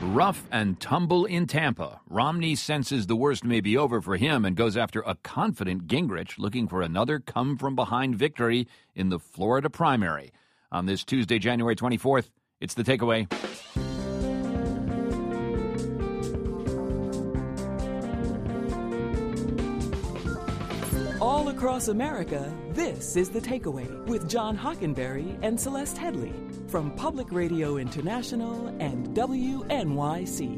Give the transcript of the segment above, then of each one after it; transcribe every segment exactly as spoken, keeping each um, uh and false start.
Rough and tumble in Tampa. Romney senses the worst may be over for him and goes after a confident Gingrich looking for another come-from-behind victory in the Florida primary. On this Tuesday, January twenty-fourth, it's The Takeaway. All across America, this is The Takeaway with John Hockenberry and Celeste Headley from Public Radio International and W N Y C.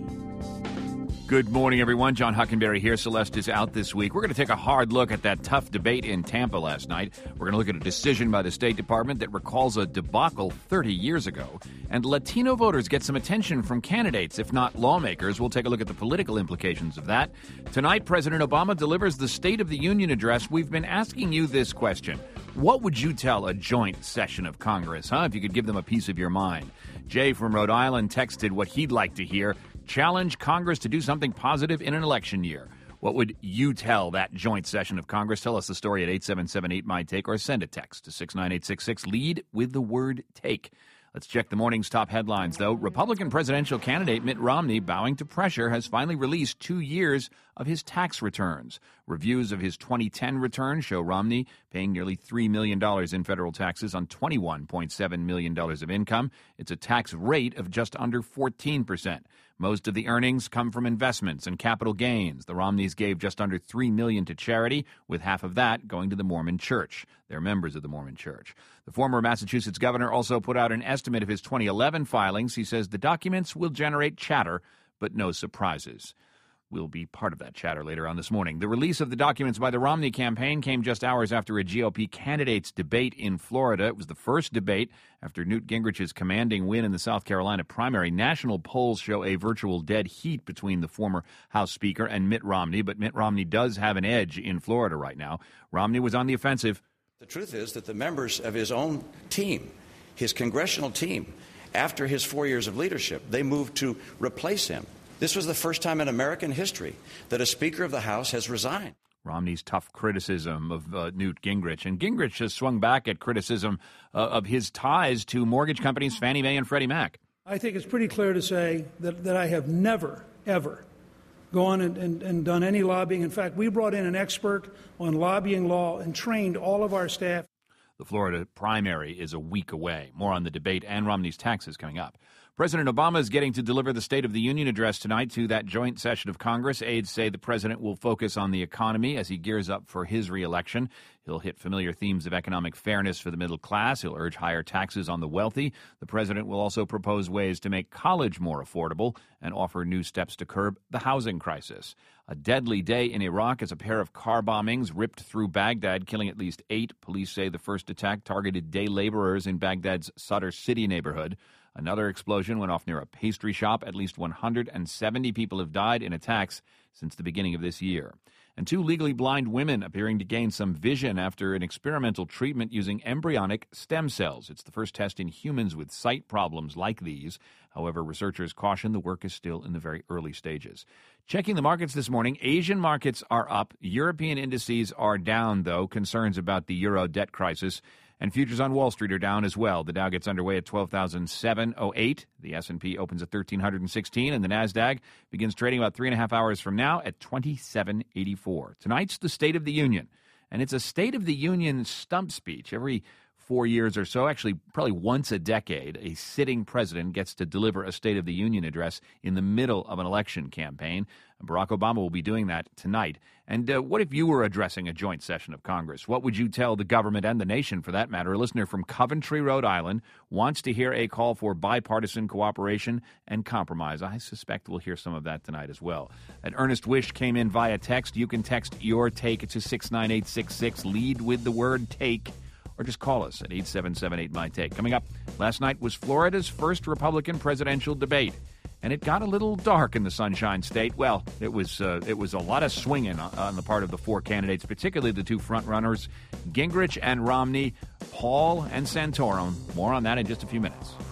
Good morning, everyone. John Hockenberry here. Celeste is out this week. We're going to take a hard look at that tough debate in Tampa last night. We're going to look at a decision by the State Department that recalls a debacle thirty years ago. And Latino voters get some attention from candidates, if not lawmakers. We'll take a look at the political implications of that. Tonight, President Obama delivers the State of the Union address. We've been asking you this question. What would you tell a joint session of Congress, huh, if you could give them a piece of your mind? Jay from Rhode Island texted what he'd like to hear. Challenge Congress to do something positive in an election year. What would you tell that joint session of Congress? Tell us the story at eight seven seven eight, M Y T A K E or send a text to six nine eight six six. Lead with the word take. Let's check the morning's top headlines, though. Republican presidential candidate Mitt Romney, bowing to pressure, has finally released two years of his tax returns. Reviews of his twenty ten return show Romney paying nearly three million dollars in federal taxes on twenty-one point seven million dollars of income. It's a tax rate of just under fourteen percent. Most of the earnings come from investments and capital gains. The Romneys gave just under three million dollars to charity, with half of that going to the Mormon Church. They're members of the Mormon Church. The former Massachusetts governor also put out an estimate of his twenty eleven filings. He says the documents will generate chatter, but no surprises. We'll be part of that chatter later on this morning. The release of the documents by the Romney campaign came just hours after a G O P candidates debate in Florida. It was the first debate after Newt Gingrich's commanding win in the South Carolina primary. National polls show a virtual dead heat between the former House Speaker and Mitt Romney, but Mitt Romney does have an edge in Florida right now. Romney was on the offensive. The truth is that the members of his own team, his congressional team, after his four years of leadership, they moved to replace him. This was the first time in American history that a Speaker of the House has resigned. Romney's tough criticism of uh, Newt Gingrich. And Gingrich has swung back at criticism uh, of his ties to mortgage companies Fannie Mae and Freddie Mac. I think it's pretty clear to say that, that I have never, ever gone and, and, and done any lobbying. In fact, we brought in an expert on lobbying law and trained all of our staff. The Florida primary is a week away. More on the debate and Romney's taxes coming up. President Obama is getting to deliver the State of the Union address tonight to that joint session of Congress. Aides say the president will focus on the economy as he gears up for his reelection. He'll hit familiar themes of economic fairness for the middle class. He'll urge higher taxes on the wealthy. The president will also propose ways to make college more affordable and offer new steps to curb the housing crisis. A deadly day in Iraq as a pair of car bombings ripped through Baghdad, killing at least eight. Police say the first attack targeted day laborers in Baghdad's Sadr City neighborhood. Another explosion went off near a pastry shop. At least one hundred seventy people have died in attacks since the beginning of this year. And two legally blind women appearing to gain some vision after an experimental treatment using embryonic stem cells. It's the first test in humans with sight problems like these. However, researchers caution the work is still in the very early stages. Checking the markets this morning, Asian markets are up. European indices are down, though. Concerns about the euro debt crisis. And futures on Wall Street are down as well. The Dow gets underway at twelve thousand seven hundred eight. The S and P opens at one thousand three hundred sixteen. And the NASDAQ begins trading about three and a half hours from now at twenty-seven eighty-four. Tonight's the State of the Union. And it's a State of the Union stump speech. Every four years or so, actually probably once a decade, a sitting president gets to deliver a State of the Union address in the middle of an election campaign. Barack Obama will be doing that tonight. And uh, what if you were addressing a joint session of Congress? What would you tell the government and the nation, for that matter? A listener from Coventry, Rhode Island, wants to hear a call for bipartisan cooperation and compromise. I suspect we'll hear some of that tonight as well. An earnest wish came in via text. You can text your take to six nine eight six six. Lead with the word take. Or just call us at eight seven seven eight, M Y T A K E. Coming up, last night was Florida's first Republican presidential debate. And it got a little dark in the Sunshine State. Well, it was uh, it was a lot of swinging on, on the part of the four candidates, particularly the two frontrunners, Gingrich and Romney, Paul and Santorum. More on that in just a few minutes.